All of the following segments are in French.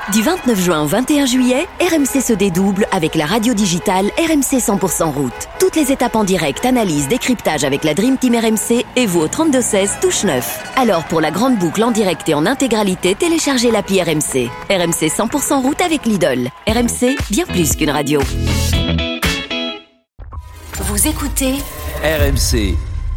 Du 29 juin au 21 juillet, RMC se dédouble avec la radio digitale RMC 100% route. Toutes les étapes en direct, analyse, décryptage avec la Dream Team RMC et vous au 32-16 touche 9. Alors pour la grande boucle en direct et en intégralité, téléchargez l'appli RMC. RMC 100% route avec Lidl. RMC, bien plus qu'une radio. Vous écoutez RMC.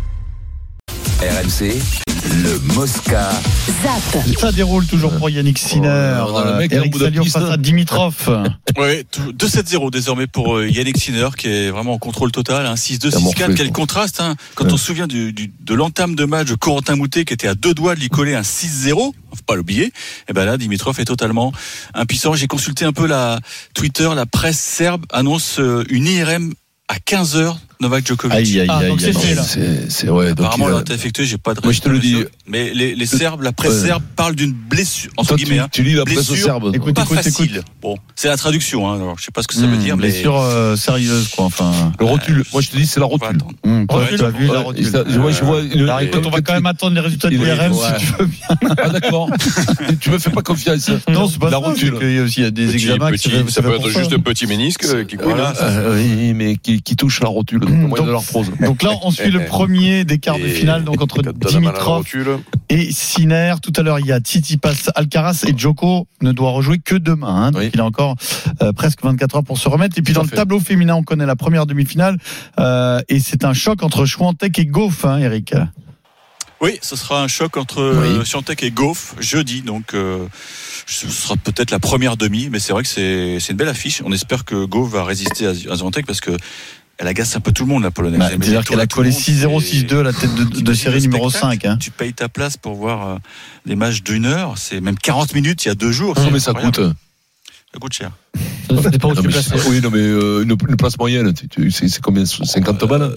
RMC, le Mosca. Zap. Ça déroule toujours pour Yannick Sinner. Eric Salio face à Dimitrov. Oui, 2-7-0 désormais pour Yannick Sinner qui est vraiment en contrôle total. 6-2, 6-4, quel contraste. Quand on se souvient de l'entame de match de Corentin Moutet qui était à deux doigts de lui coller un 6-0, faut pas l'oublier. Et ben là, Dimitrov est totalement impuissant. J'ai consulté un peu la Twitter, la presse serbe annonce une IRM à 15h. Novak Djokovic. Donc c'est fait là. Apparemment, là, t'as effectué, j'ai pas de. Moi, je te le dis. Mais les Serbes, la presse serbe parle d'une blessure. Entre guillemets, tu lis la presse serbe. Écoute. Bon, c'est la traduction. Alors, je sais pas ce que ça veut dire, mais blessure sérieuse, quoi. Enfin, le rotule. Moi, je te dis, c'est la rotule. Tu as vu la rotule. Moi, je vois. On va quand même attendre les résultats de l'IRM si tu veux bien. Ah d'accord. Tu me fais pas confiance. Non, c'est pas la ça. rotule. Il y a des examens. Ça peut être juste un petit ménisque qui coule. Oui, mais qui touche la rotule. Donc là, on suit le premier des quarts de finale, donc entre Dimitrov et Sinner. Tout à l'heure, il y a Tsitsipas, Alcaraz et Djoko ne doit rejouer que demain. Donc il a encore presque 24 heures pour se remettre. Et puis dans le tableau féminin, on connaît la première demi-finale et c'est un choc entre Swiatek et Gauff, Eric. Oui, ce sera un choc entre Swiatek et Gauff jeudi. Donc ce sera peut-être la première demi, mais c'est vrai que c'est une belle affiche. On espère que Gauff va résister à Swiatek parce que elle agace un peu tout le monde, la Polonaise. C'est-à-dire qu'elle a collé 6-0, 6-2 à la tête de série numéro 5. Tu payes ta place pour voir des matchs d'une heure. C'est même 40 minutes il y a 2 jours. Non, mais ça coûte. Ça coûte cher. Ça dépend où tu places. Oui, non, mais une place moyenne, c'est combien 50 balles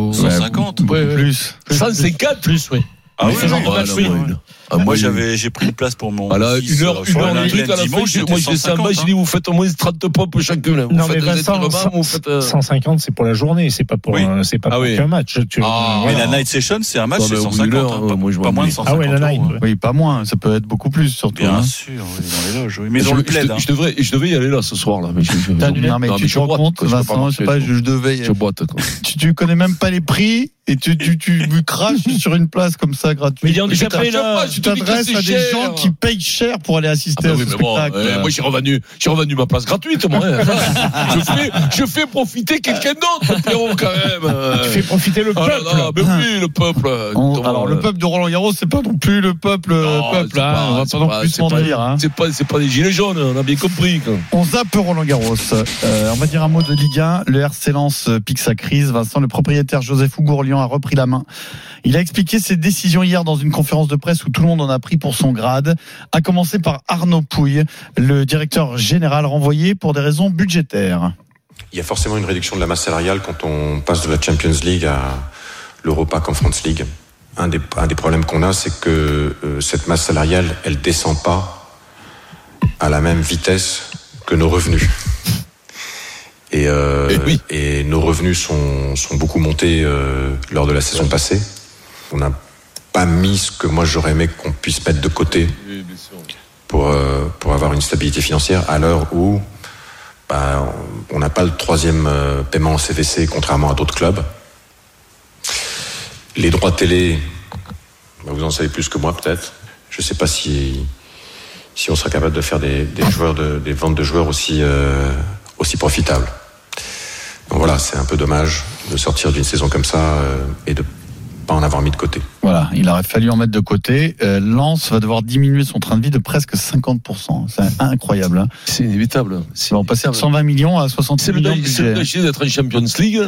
150 plus. 150 plus, oui. Ah oui, moi j'ai pris une place pour mon fils. Une heure le truc à la fin. Moi je descends en bas, je dis vous faites au moins 30 pompes chacun. Non mais Vincent, 150 c'est pour la journée, c'est pas pour qu'un match. Mais la night session c'est un match, c'est 150, pas moins de 150. Ah ouais, la night. Oui, pas moins, ça peut être beaucoup plus surtout. Bien sûr, dans les loges. Mais on le plaide. Je devais y aller là ce soir là. Non mais tu te rends compte, Vincent, je sais pas, je devais. Je boite. Tu connais même pas les prix. Et tu craches sur une place comme ça gratuite. Mais il y a déjà payé là. Tu t'adresses à des gens qui payent cher pour aller assister à ce spectacle. Moi j'ai revendu ma place gratuite. Moi. je fais profiter quelqu'un d'autre, Pierrot, quand même. Tu fais profiter le peuple. Mais oui, le peuple. Alors le peuple de Roland Garros, c'est pas non plus le peuple. On va pas non plus se mentir. C'est pas des gilets jaunes. On a bien compris. On zappe Roland Garros. On va dire un mot de Ligue 1. Le RC Lens pique sa crise. Vincent, le propriétaire Joseph Ougourlian a repris la main. Il a expliqué ses décisions hier dans une conférence de presse où tout le monde en a pris pour son grade, à commencer par Arnaud Pouille, le directeur général renvoyé pour des raisons budgétaires. Il y a forcément une réduction de la masse salariale quand on passe de la Champions League à l'Europa Conference League. Un des problèmes qu'on a, c'est que cette masse salariale, elle descend pas à la même vitesse que nos revenus. Et nos revenus sont beaucoup montés lors de la saison passée. On n'a pas mis ce que moi j'aurais aimé qu'on puisse mettre de côté pour avoir une stabilité financière à l'heure où on n'a pas le troisième paiement en CVC contrairement à d'autres clubs. Les droits télé, vous en savez plus que moi peut-être. Je ne sais pas si on sera capable de faire des ventes de joueurs aussi profitables. Donc voilà, c'est un peu dommage de sortir d'une saison comme ça et de pas en avoir mis de côté. Voilà, il aurait fallu en mettre de côté. Lens va devoir diminuer son train de vie de presque 50%. C'est incroyable. C'est inévitable. On va passer de 120 millions à 60 millions de budget. C'est le danger d'être en Champions League.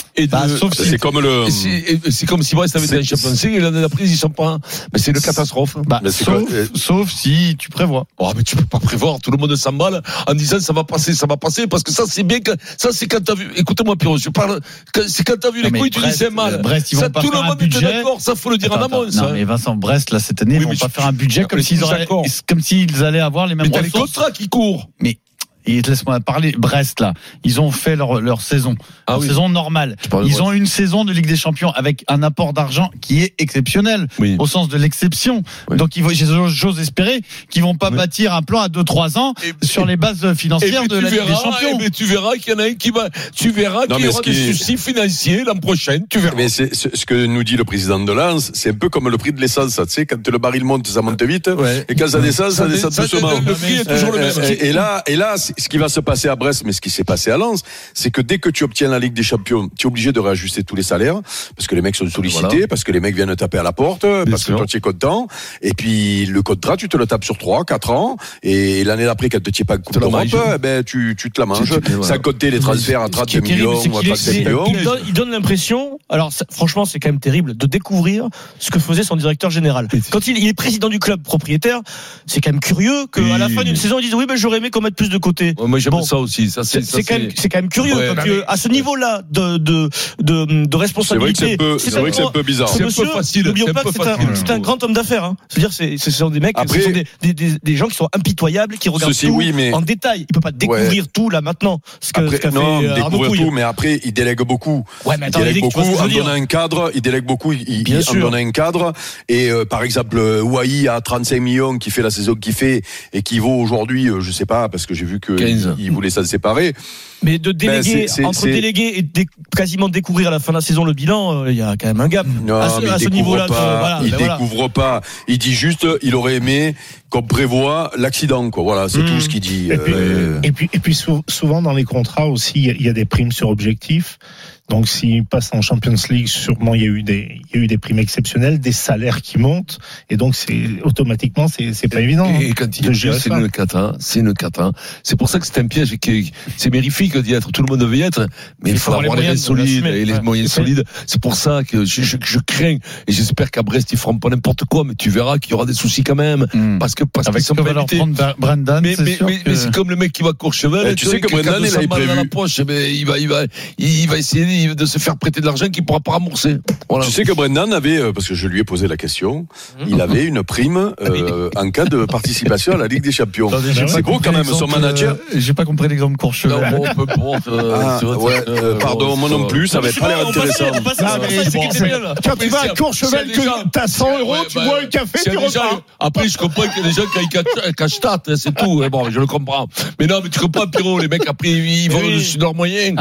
C'est comme si Brest avait été en Champions League et l'année d'après ils sont pas. Mais c'est une catastrophe. Sauf si tu prévois. Mais tu peux pas prévoir. Tout le monde s'emballe en disant ça va passer parce que ça c'est bien que ça c'est quand t'as vu. Écoutez-moi Pierrot, je parle. C'est quand t'as vu les couilles tu dis c'est mal. Brest ils vont pas faire un budget. D'accord, ça faut le dire en amont. Non mais Vincent, Brest là cette année ils vont pas faire un budget comme s'ils allaient avoir les mêmes ressources. Mais t'as les contrats qui courent. Mais et laisse-moi parler, Brest là, ils ont fait leur saison, saison normale. Ils ont une saison de Ligue des Champions avec un apport d'argent qui est exceptionnel, au sens de l'exception. Donc j'ose espérer qu'ils vont pas bâtir un plan à 2-3 ans sur les bases financières de la Ligue des Champions. Mais tu verras qu'il y en a un qui va, qu'il y aura des soucis financiers l'an prochain, tu verras. Mais c'est ce que nous dit le président de Lens, c'est un peu comme le prix de l'essence, tu sais, quand le baril monte, ça monte vite, et quand ça descend doucement. Le prix est toujours le même. Et là, ce qui va se passer à Brest, mais ce qui s'est passé à Lens, c'est que dès que tu obtiens la Ligue des Champions, tu es obligé de réajuster tous les salaires, parce que les mecs sont sollicités, parce que les mecs viennent taper à la porte, parce que toi tu es content, et puis le contrat, tu te le tapes sur 3-4 ans, et l'année d'après, quand tu n'es pas Coupe d'Europe, tu te la manges. Sans compter les transferts à 30 millions ou à 35 millions. Il donne l'impression, alors franchement, c'est quand même terrible, de découvrir ce que faisait son directeur général. Quand il est président du club propriétaire, c'est quand même curieux qu'à la fin d'une saison, ils disent j'aurais aimé qu'on mette plus de côté. Moi, j'aime ça aussi. C'est quand même curieux. À ce niveau-là de responsabilité. C'est vrai que c'est un peu bizarre. C'est un peu facile. N'oublions pas que c'est un grand homme d'affaires. C'est-à-dire, ce sont des mecs, ce sont des gens qui sont impitoyables, qui regardent tout en détail. Il peut pas découvrir tout là maintenant. Découvrir tout, mais après, il délègue beaucoup. Il délègue beaucoup en donnant un cadre. Il délègue beaucoup en donnant un cadre. Et par exemple, Ouahi à 35 millions qui fait la saison qu'il fait et qui vaut aujourd'hui, je sais pas, parce que j'ai vu qu'il voulait s'en séparer. Mais de déléguer, entre déléguer et quasiment découvrir à la fin de la saison le bilan, il y a quand même un gap. Non, à ce niveau-là. Il découvre pas. Il dit juste, il aurait aimé qu'on prévoit l'accident, quoi. Voilà, c'est tout ce qu'il dit. Et puis souvent dans les contrats aussi, il y a des primes sur objectif. Donc, s'il passe en Champions League, sûrement, il y a eu des primes exceptionnelles, des salaires qui montent. Et donc, automatiquement, c'est pas évident. Et quand il dit, c'est une cata. C'est pour ça que c'est un piège et que c'est mérifique d'y être. Tout le monde veut y être. Mais il faut avoir les moyens solides et les moyens solides. C'est pour ça que je crains et j'espère qu'à Brest, ils feront pas n'importe quoi, mais tu verras qu'il y aura des soucis quand même. Parce avec qu'ils sont va leur prendre Brendan. Mais c'est comme le mec qui va à Courchevel. Tu sais que Brendan, il a prévu. Dans la poche, il va essayer de se faire prêter de l'argent qu'il ne pourra pas rembourser. Voilà. Tu sais que Brendan avait, parce que je lui ai posé la question, il avait une prime en cas de participation à la Ligue des Champions. C'est gros quand même, son manager. J'ai pas compris l'exemple Courchevel. Pardon, moi non plus, ça va être pas l'air intéressant. Quand tu vas à Courchevel, que t'as 100 euros, tu bois un café, tu repars. Après, je comprends qu'il y a des gens qui cachent tête, c'est tout. Bon, je le comprends. Mais non, mais tu comprends, Pierrot, les mecs, après, ils vont au-dessus de leurs moyens.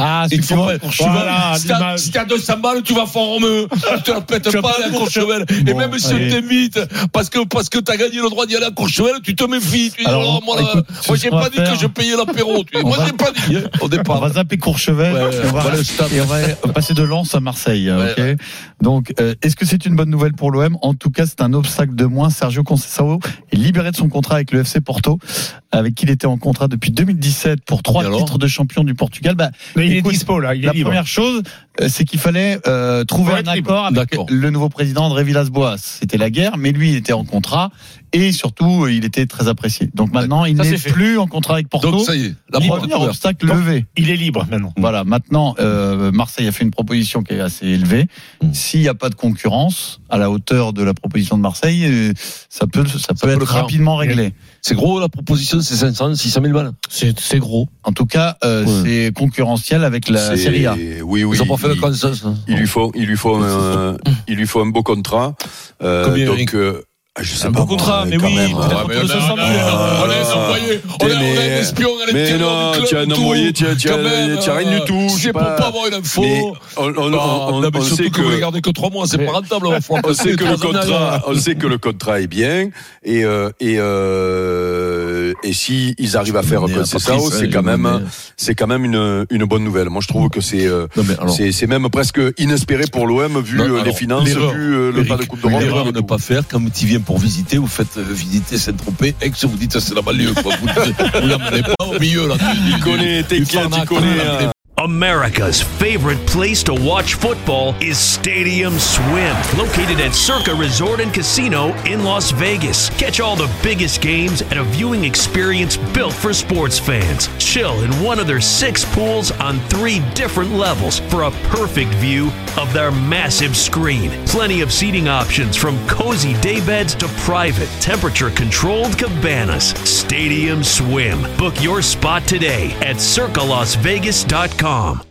Si t'as 200 balles, tu vas fort mieux. Tu te la pètes pas à Courchevel. Et même si on t'invite, parce que t'as gagné le droit d'y aller à Courchevel, tu te méfies. Tu dis, moi, j'ai pas dit que je payais l'apéro. Moi, j'ai pas dit, au départ. On va zapper Courchevel. Et on va passer de Lens à Marseille. Ok. Donc, est-ce que c'est une bonne nouvelle pour l'OM? En tout cas, c'est un obstacle de moins. Sergio Conceição est libéré de son contrat avec le FC Porto, avec qui il était en contrat depuis 2017 pour 3 titres de champion du Portugal. Mais il est dispo, là. Il est libre. Première chose, c'est qu'il fallait trouver un accord avec le nouveau président André Villas-Boas. C'était la guerre, mais lui, il était en contrat et surtout, il était très apprécié. Donc maintenant, il n'est plus en contrat avec Porto. Donc ça y est, la première obstacle levé. Il est libre maintenant. Voilà, maintenant, Marseille a fait une proposition qui est assez élevée. S'il n'y a pas de concurrence à la hauteur de la proposition de Marseille, ça peut être rapidement réglé. C'est gros la proposition, c'est 500, 600 000 balles. C'est gros. En tout cas, c'est concurrentiel avec la Serie A. Oui. Ils n'ont pas fait le consensus. Il lui faut un beau contrat. Combien, donc. Je sais un pas beau contrat, mais oui. On a un espion à l'intérieur du club. Tu as rien du tout. C'est pour pas avoir une info. On sait que vous regardez que 3 mois, c'est pas rentable. On sait que le contrat est bien et si ils arrivent à faire Conceição, c'est quand même une bonne nouvelle. Moi, je trouve que c'est même presque inespéré pour l'OM vu les finances, vu le pas de Coupe d'Europe. L'erreur à ne pas faire quand tu viens pour visiter, vous faites visiter Saint-Tropez, vous dites c'est la banlieue, quoi. Vous l'amenez pas au milieu, là. Tu connais. America's favorite place to watch football is Stadium Swim, located at Circa Resort and Casino in Las Vegas. Catch all the biggest games at a viewing experience built for sports fans. Chill in one of their 6 pools on 3 different levels for a perfect view of their massive screen. Plenty of seating options from cozy daybeds to private, temperature-controlled cabanas. Stadium Swim. Book your spot today at circalasvegas.com.